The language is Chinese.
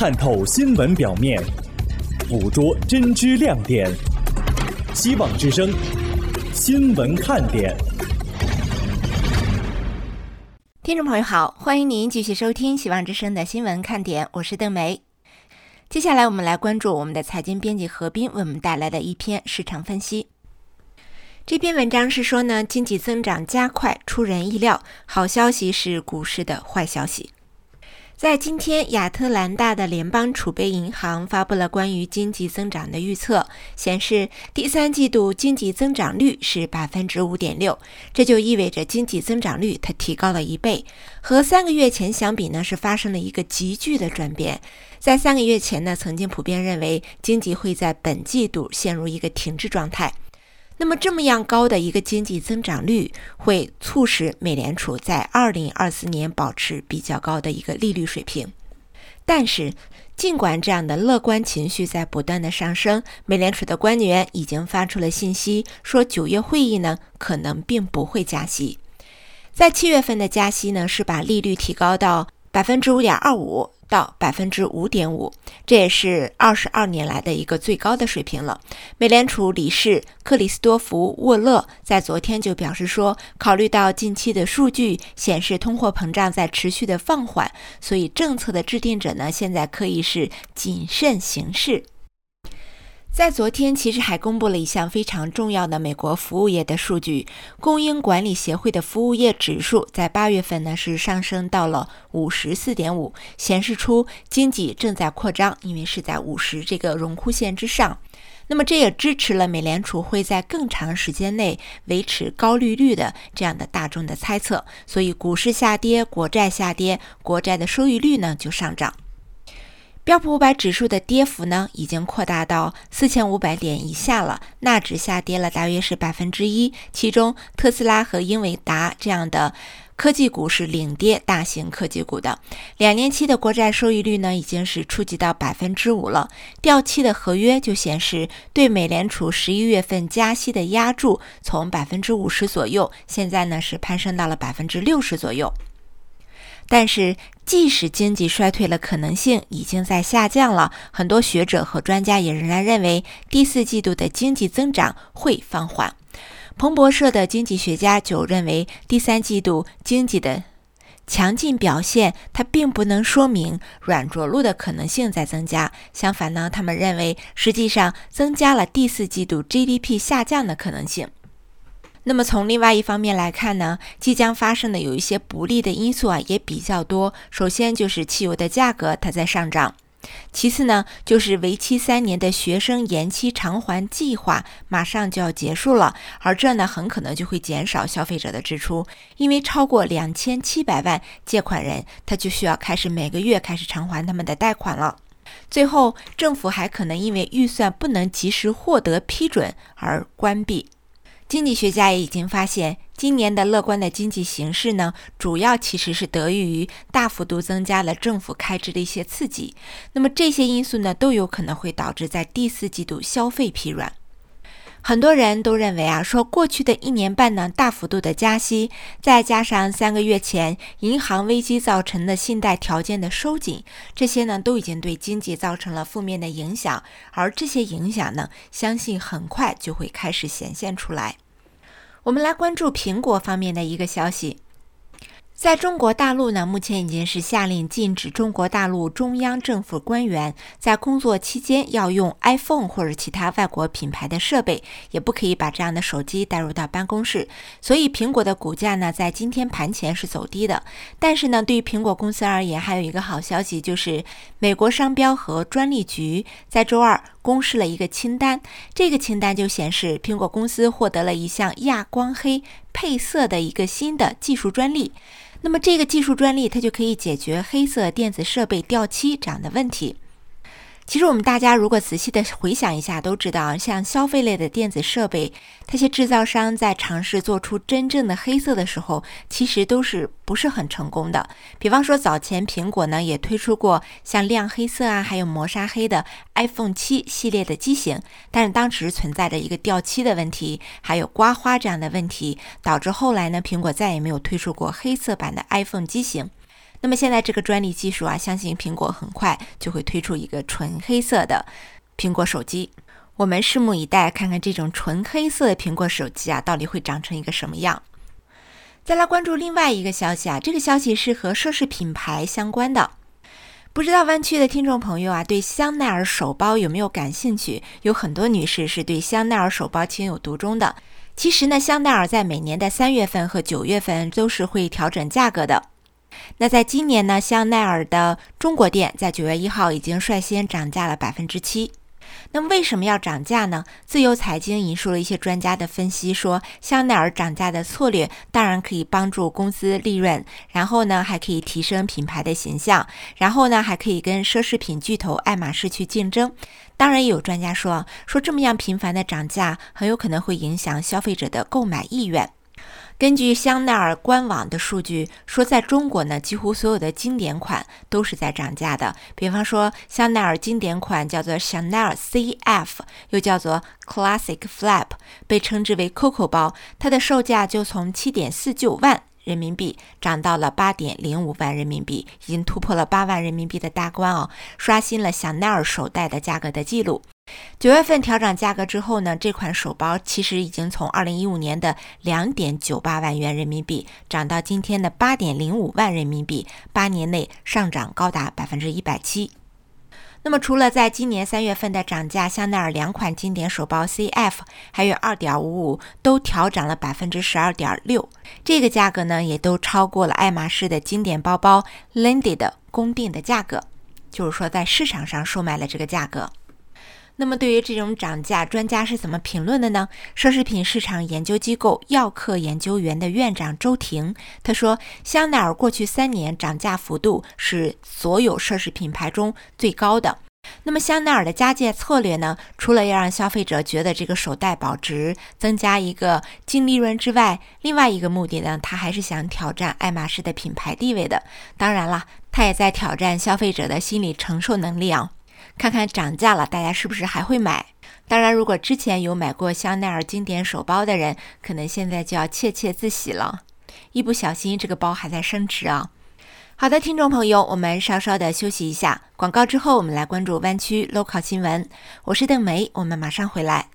探透新闻表面，捕捉真知亮点。希望之声，新闻看点。 听众朋友好，欢迎您继续收听希望之声的新闻看点，我是邓梅。接下来我们来关注我们的财经编辑何斌为我们带来的一篇市场分析。这篇文章是说呢，经济增长加快出人意料，好消息是股市的坏消息。在今天，亚特兰大的联邦储备银行发布了关于经济增长的预测，显示第三季度经济增长率是 5.6%， 这就意味着经济增长率它提高了1倍，和3个月前相比呢，是发生了一个急剧的转变。在3个月前呢，曾经普遍认为经济会在本季度陷入一个停滞状态。那么这么样高的一个经济增长率会促使美联储在2024年保持比较高的一个利率水平。但是尽管这样的乐观情绪在不断的上升，美联储的官员已经发出了信息，说9月会议呢可能并不会加息。在7月份的加息呢，是把利率提高到 5.25% 到 5.5%， 这也是22年来的一个最高的水平了。美联储理事克里斯多福·沃勒在昨天就表示说，考虑到近期的数据显示通货膨胀在持续的放缓，所以政策的制定者呢，现在可以是谨慎行事。在昨天其实还公布了一项非常重要的美国服务业的数据，供应管理协会的服务业指数在8月份呢是上升到了 54.5， 显示出经济正在扩张，因为是在50这个荣枯线之上。那么这也支持了美联储会在更长时间内维持高利率的这样的大众的猜测，所以股市下跌，国债下跌，国债的收益率呢就上涨。标普500指数的跌幅呢，已经扩大到4500点以下了，纳指下跌了大约是 1%， 其中特斯拉和英伟达这样的科技股是领跌大型科技股的。2年期的国债收益率呢，已经是触及到 5% 了，掉期的合约就显示对美联储11月份加息的压注从 50% 左右，现在呢是攀升到了 60% 左右。但是即使经济衰退了可能性已经在下降了，很多学者和专家也仍然认为第4季度的经济增长会放缓。彭博社的经济学家就认为，第3季度经济的强劲表现它并不能说明软着陆的可能性在增加，相反呢，他们认为实际上增加了第4季度 GDP 下降的可能性。那么从另外一方面来看呢，即将发生的有一些不利的因素也比较多。首先就是汽油的价格它在上涨，其次呢就是为期3年的学生延期偿还计划马上就要结束了，而这呢很可能就会减少消费者的支出，因为超过2700万借款人他就需要每个月开始偿还他们的贷款了。最后政府还可能因为预算不能及时获得批准而关闭。经济学家也已经发现，今年的乐观的经济形势呢，主要其实是得益于大幅度增加了政府开支的一些刺激。那么这些因素呢，都有可能会导致在第4季度消费疲软。很多人都认为说过去的1年半呢，大幅度的加息，再加上3个月前银行危机造成的信贷条件的收紧，这些呢都已经对经济造成了负面的影响，而这些影响呢，相信很快就会开始显现出来。我们来关注苹果方面的一个消息。在中国大陆呢，目前已经是下令禁止中国大陆中央政府官员在工作期间要用 iPhone 或者其他外国品牌的设备，也不可以把这样的手机带入到办公室。所以苹果的股价呢，在今天盘前是走低的。但是呢，对于苹果公司而言，还有一个好消息，就是美国商标和专利局在周二公示了一个清单，这个清单就显示苹果公司获得了一项亚光黑配色的一个新的技术专利。那么这个技术专利它就可以解决黑色电子设备掉漆这样的问题。其实我们大家如果仔细的回想一下都知道，像消费类的电子设备，这些制造商在尝试做出真正的黑色的时候，其实都是不是很成功的。比方说早前苹果呢也推出过像亮黑色还有磨砂黑的 iPhone 7系列的机型，但是当时存在着一个掉漆的问题，还有刮花这样的问题，导致后来呢苹果再也没有推出过黑色版的 iPhone 机型。 那么现在这个专利技术啊，相信苹果很快就会推出一个纯黑色的苹果手机。我们拭目以待，看看这种纯黑色的苹果手机啊，到底会长成一个什么样。再来关注另外一个消息啊，这个消息是和奢侈品牌相关的。不知道湾区的听众朋友啊，对香奈儿手包有没有感兴趣？有很多女士是对香奈儿手包情有独钟的。其实呢，香奈儿在每年的3月份和9月份都是会调整价格的。那在今年呢，香奈儿的中国店在9月1号已经率先涨价了 7%。那么为什么要涨价呢？自由财经引述了一些专家的分析说，香奈儿涨价的策略当然可以帮助公司利润，然后呢还可以提升品牌的形象，然后呢还可以跟奢侈品巨头爱马仕去竞争。当然也有专家说这么样频繁的涨价很有可能会影响消费者的购买意愿。根据香奈儿官网的数据说，在中国呢，几乎所有的经典款都是在涨价的。比方说，香奈儿经典款叫做香奈儿 CF， 又叫做 Classic Flap， 被称之为 Coco 包，它的售价就从 7.49 万人民币涨到了 8.05 万人民币，已经突破了8万人民币的大关哦，刷新了香奈儿手袋的价格的记录。9月份调整价格之后呢，这款手包其实已经从2015年的 2.98 万元人民币涨到今天的 8.05 万人民币，8年内上涨高达 170%。那么除了在今年3月份的涨价，香奈儿2款经典手包 CF 还有 2.55 都调涨了 12.6%， 这个价格呢也都超过了爱马仕的经典包包 Lindy 的公定的价格，就是说在市场上售卖了这个价格。那么对于这种涨价，专家是怎么评论的呢？奢侈品市场研究机构耀客研究院的院长周婷他说，香奈儿过去3年涨价幅度是所有奢侈品牌中最高的。那么香奈儿的加价策略呢，除了要让消费者觉得这个手袋保值，增加一个净利润之外，另外一个目的呢，他还是想挑战爱马仕的品牌地位的。当然了，他也在挑战消费者的心理承受能力啊。看看涨价了，大家是不是还会买？当然，如果之前有买过香奈儿经典手包的人，可能现在就要窃窃自喜了，一不小心这个包还在升值啊。好的，听众朋友，我们稍稍的休息一下，广告之后我们来关注湾区 local 新闻。我是邓梅，我们马上回来。